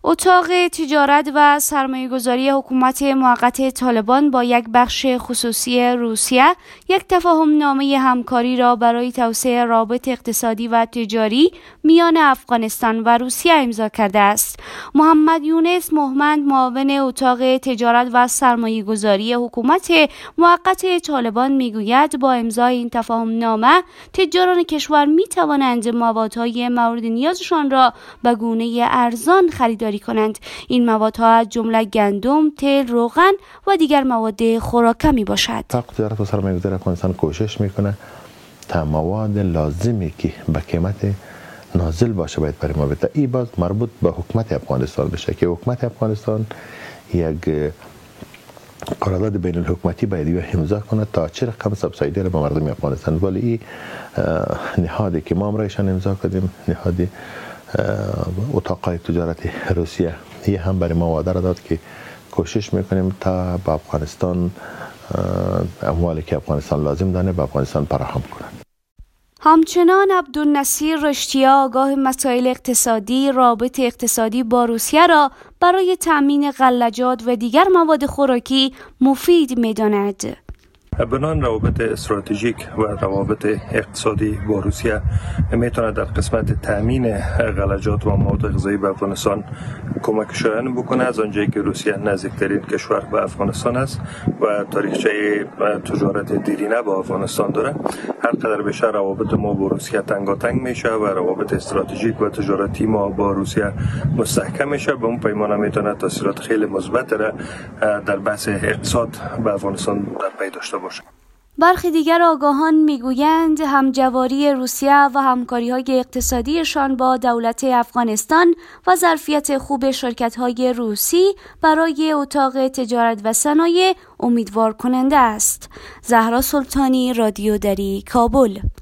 اتاق تجارت و سرمایه‌گذاری حکومت موقت طالبان با یک بخش خصوصی روسیه یک تفاهم‌نامه همکاری را برای توسعه روابط اقتصادی و تجاری میان افغانستان و روسیه امضا کرده است. محمد یونس مهمند، معاون اتاق تجارت و سرمایه‌گذاری حکومت موقت طالبان میگوید با امضای این تفاهم‌نامه تجاران کشور می‌توانند موادهای مورد نیازشان را به گونه ارزان خریداری کنند. این موادها از جمله گندم، تیل، روغن و دیگر مواد خوراکه می باشد. تجارت و سرمایه‌گذاری افغانستان کوشش میکنه تا مواد لازمی که به قیمت نازل باشه باید برای ما بده. این باز مربوط به حکومت افغانستان بشه که حکومت افغانستان یک قرارداد بین الحکومتی باید امضا کنه تا چه رقم سبسایدی را به مردم افغانستان. ولی این نهادی که ما امرایشان امضا کردیم، نهادی اتاق تجارت روسیه، یه هم برای ما وعده داد که کوشش میکنیم تا به افغانستان اموالی که افغانستان لازم داره به افغانستان فراهم کنند. همچنان عبدالنصیر رشتیا آگاه مسائل اقتصادی، رابط اقتصادی با روسیه را برای تأمین غلجات و دیگر مواد خوراکی مفید می‌داند. بنان روابط استراتژیک و روابط اقتصادی با روسیه میتونه در قسمت تامین غلجات و مواد غذایی به افغانستان کمک شایان بکنه، از آنجایی که روسیه نزدیکترین کشور به افغانستان است و تاریخچه تجارت دیرینه با افغانستان داره. هر قدر بیشتر روابط ما با روسیه تنگاتنگ میشه و روابط استراتژیک و تجارتی ما با روسیه مستحکم میشه، به اون پیمانه میتونه تاثیرات خیلی مثبت را در بحث اقتصاد به افغانستان در پی داشته باشه. برخی دیگر آگاهان میگویند همجواری روسیه و همکاری‌های اقتصادیشان با دولت افغانستان و ظرفیت خوب شرکت‌های روسی برای اتاق تجارت و صنایع امیدوار کننده است. زهرا سلطانی، رادیو دری، کابل.